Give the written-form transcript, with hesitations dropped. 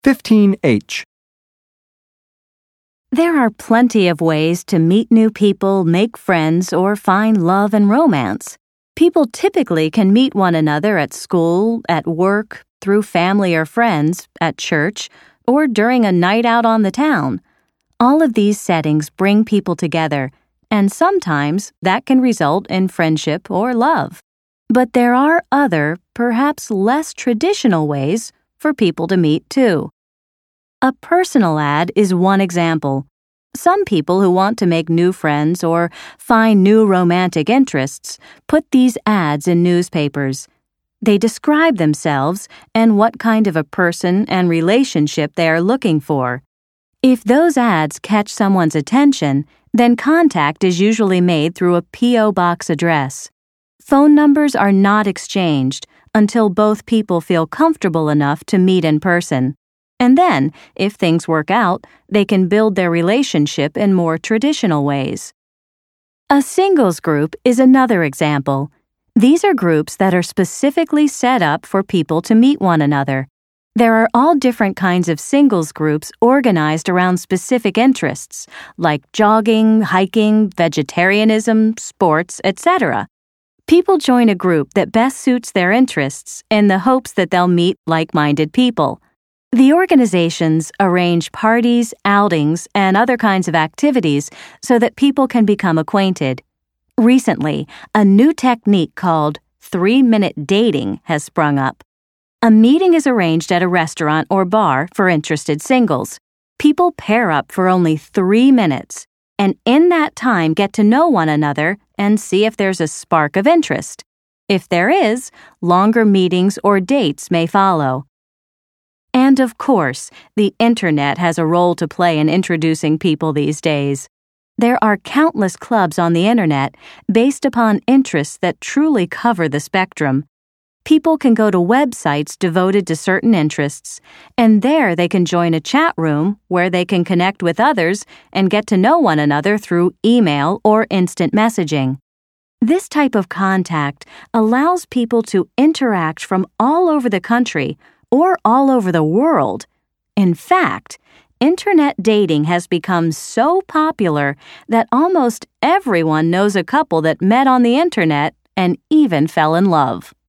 15H. There are plenty of ways to meet new people, make friends, or find love and romance. People typically can meet one another at school, at work, through family or friends, at church, or during a night out on the town. All of these settings bring people together, and sometimes that can result in friendship or love. But there are other, perhaps less traditional ways for people to meet too. A personal ad is one example. Some people who want to make new friends or find new romantic interests put these ads in newspapers. They describe themselves and what kind of a person and relationship they are looking for. If those ads catch someone's attention, then contact is usually made through a P.O. box address. Phone numbers are not exchanged until both people feel comfortable enough to meet in person. And then, if things work out, they can build their relationship in more traditional ways. A singles group is another example. These are groups that are specifically set up for people to meet one another. There are all different kinds of singles groups organized around specific interests, like jogging, hiking, vegetarianism, sports, etc. People join a group that best suits their interests in the hopes that they'll meet like-minded people. The organizations arrange parties, outings, and other kinds of activities so that people can become acquainted. Recently, a new technique called 3-minute dating has sprung up. A meeting is arranged at a restaurant or bar for interested singles. People pair up for only 3 minutes, and in that time get to know one another and see if there's a spark of interest. If there is, longer meetings or dates may follow. And of course, the Internet has a role to play in introducing people these days. There are countless clubs on the Internet based upon interests that truly cover the spectrum. People can go to websites devoted to certain interests, and there they can join a chat room where they can connect with others and get to know one another through email or instant messaging. This type of contact allows people to interact from all over the country or all over the world. In fact, Internet dating has become so popular that almost everyone knows a couple that met on the Internet and even fell in love.